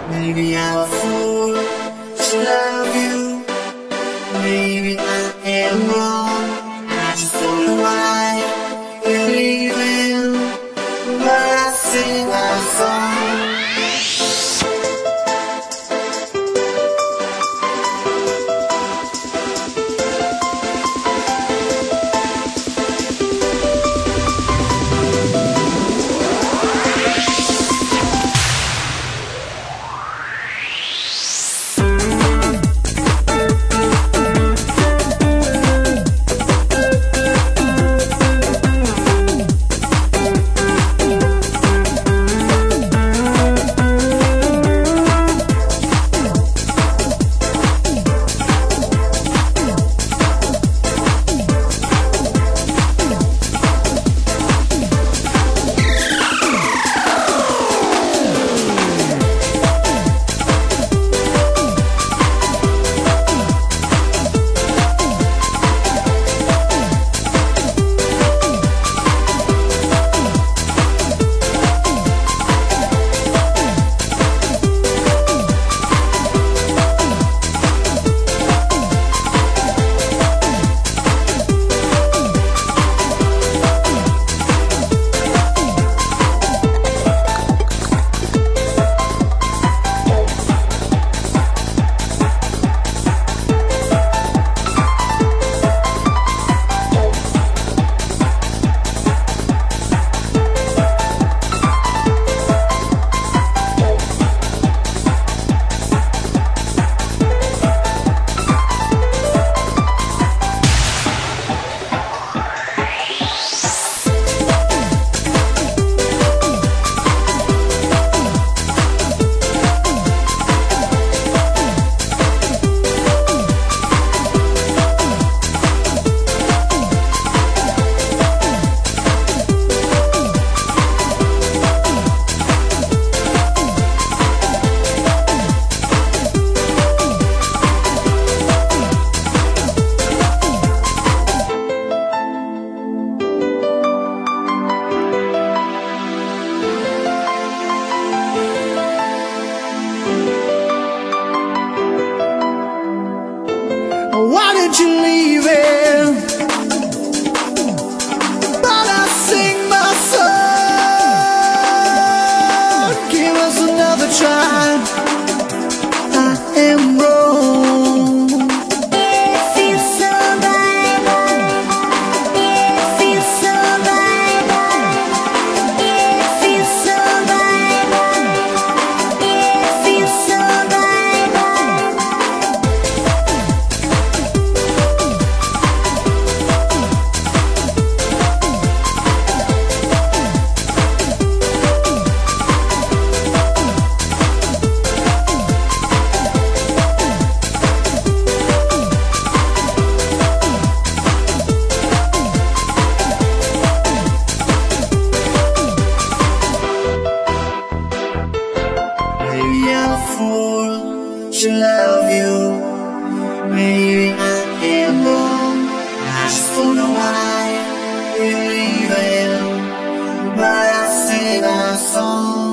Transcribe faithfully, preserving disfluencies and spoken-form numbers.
Maybe I'm a fool to love you. Maybe I am wrong. I just don't know why you're leaving, but I sing my song. Why did you leave it? But I sing my song. Give us another try. I am wrong. It feels so right. It feels so right. It feels so right. It feels so right. Maybe I'm a fool to love you. Maybe I am wrong. I just don't know why you're leaving, but I sing my song.